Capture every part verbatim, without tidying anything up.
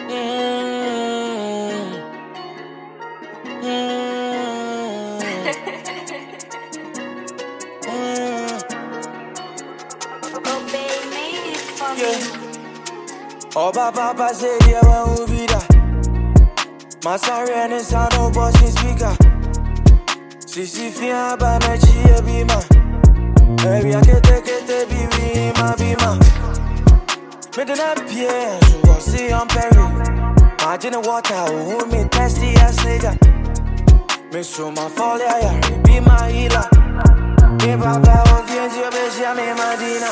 Oh, Papa said, yeah, when we be that. My siren is sound no bossing speaker. Sisi fia ba na chia be ma. Baby, I can take it, be we, my be ma. Me do not appear, so I see on Perry. Imagine the water, who me thirsty as nigga. Me show my fall, yeah, be my healer. Give up, I will get you, bitch, I'm in Medina.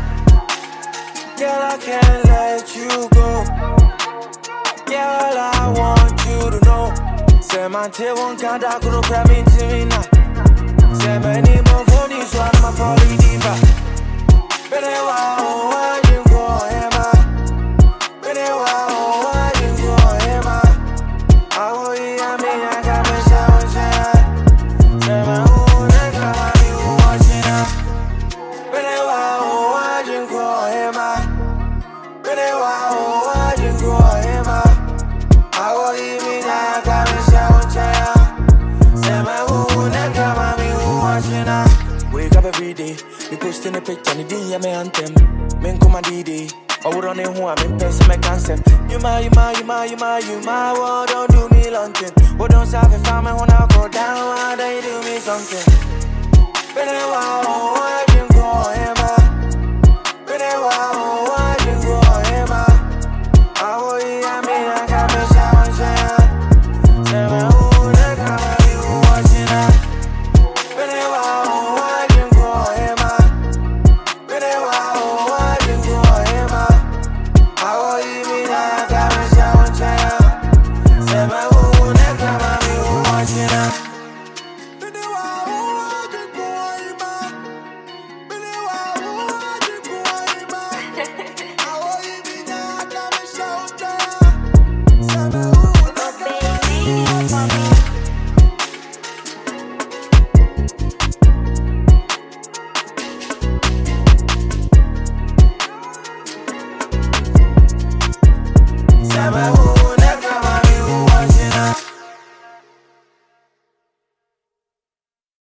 Girl, I can't let you go. Girl, I want you to know. Say my tail won't count, I could have me to me now. Say my name of Bonnie, so I'm a folly diva. But I want you go, Emma. But I want you go, Emma. I will eat a me, I got me shower, say my own, I got me watching her. But I want you go, Emma. But I want you go, Emma. I will eat me, I got me shower, say my own, I got me watching her. Wake up every day, we posting a picture, and the day I'm anthem. Men come a D D, I would on a who I'm in person, my concept. You my, you my, you my, you my, you my, well, don't do me luncheon. Well, don't stop if I'm when I go down, why don't you do me something? But I want you go, Emma. But I want